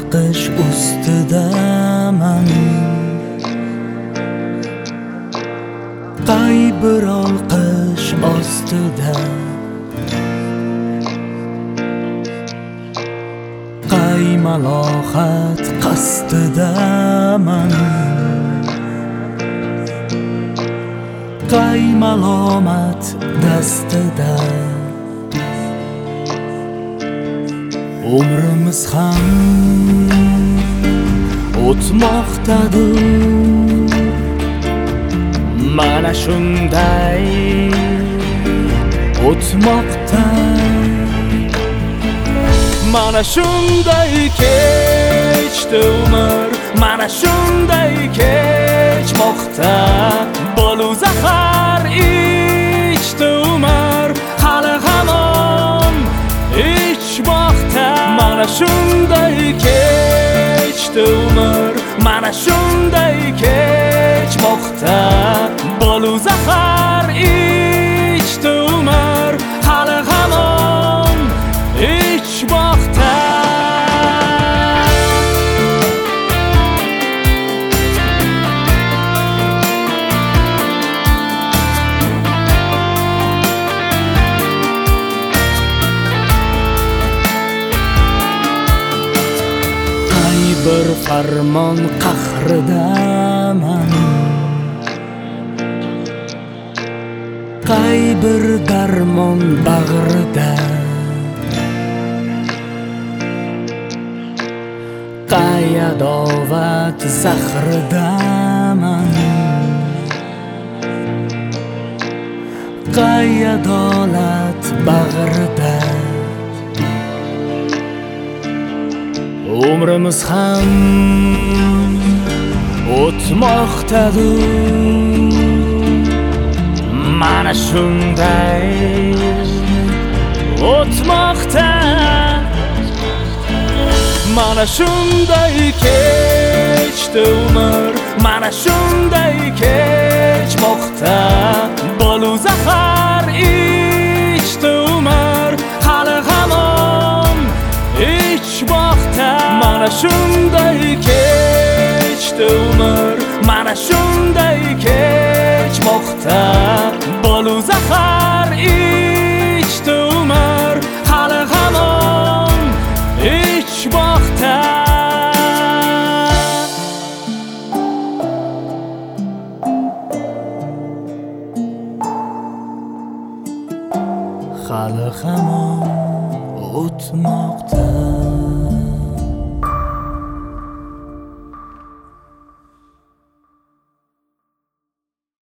qish ustidaman, qay bir olqish ostida, qay malohat qasdidaman, qay malomat dastida. Umrimiz ham o'tmoqdadir, mana shunday o'tmoqda. Mana shunday kechdi umr, mana shunday kechmoqda. Bolu zahar ichdi umr, hali hamon ichmoqda. Mana shunday kechdi umr, mana shunday kechmoqda. Bolu zahar ichdi umr, hali hamon ichmoqda. Bir farmon qahridaman, qay bir darmon bag'rida, qay adovat zahridaman, qay adolat bag'rida. Umrimiz ham o'tmoqdadir, mana shunday o'tmoqda. Mana shunday kechdi umr, mana shunday kechmoqda. Bolu zahar ichdi umr, hali hamon ichmoqda. Mana shunday kechdi umr, mana shunday kechmoqda. Bolu zahar ichdi umr, hali hamon ichmoqda. Hali hamon o'tmoqda.